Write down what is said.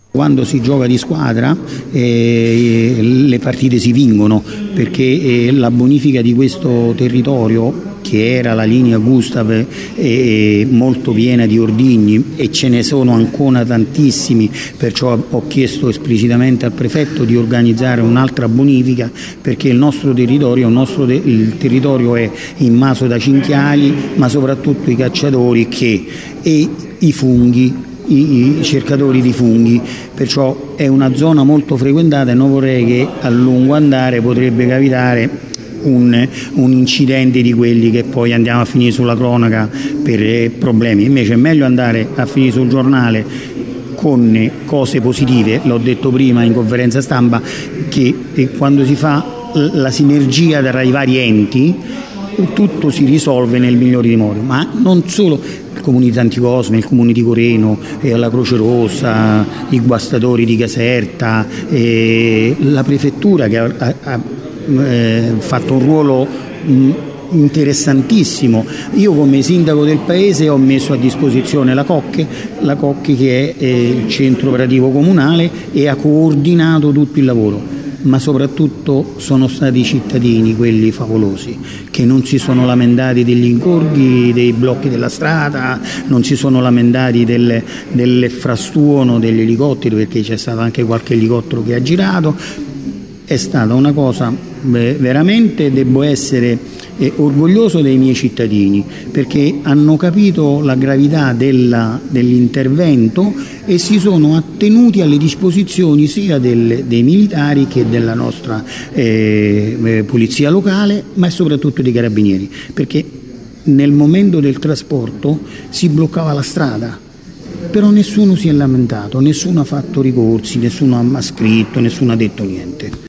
Quando si gioca di squadra le partite si vincono, perché la bonifica di questo territorio, che era la linea Gustav, è molto piena di ordigni e ce ne sono ancora tantissimi, perciò ho chiesto esplicitamente al prefetto di organizzare un'altra bonifica, perché il nostro territorio, il territorio è invaso da cinghiali, ma soprattutto i cacciatori e i funghi, i cercatori di funghi, perciò è una zona molto frequentata e non vorrei che a lungo andare potrebbe capitare un incidente di quelli che poi andiamo a finire sulla cronaca per problemi. Invece è meglio andare a finire sul giornale con cose positive, l'ho detto prima in conferenza stampa, che quando si fa la sinergia tra i vari enti tutto si risolve nel migliore dei modi, ma non solo. Il comune di Santi Cosme, il comune di Coreno, la Croce Rossa, i guastatori di Caserta, la prefettura che ha fatto un ruolo interessantissimo. Io come sindaco del paese ho messo a disposizione la Cocche che è il centro operativo comunale e ha coordinato tutto il lavoro. Ma soprattutto sono stati i cittadini quelli favolosi, che non si sono lamentati degli ingorghi, dei blocchi della strada, non si sono lamentati del frastuono degli elicotteri, perché c'è stato anche qualche elicottero che ha girato. È stata una cosa veramente, devo essere orgoglioso dei miei cittadini, perché hanno capito la gravità dell'intervento e si sono attenuti alle disposizioni sia dei militari che della nostra polizia locale, ma soprattutto dei carabinieri, perché nel momento del trasporto si bloccava la strada, però nessuno si è lamentato, nessuno ha fatto ricorsi, nessuno ha scritto, nessuno ha detto niente.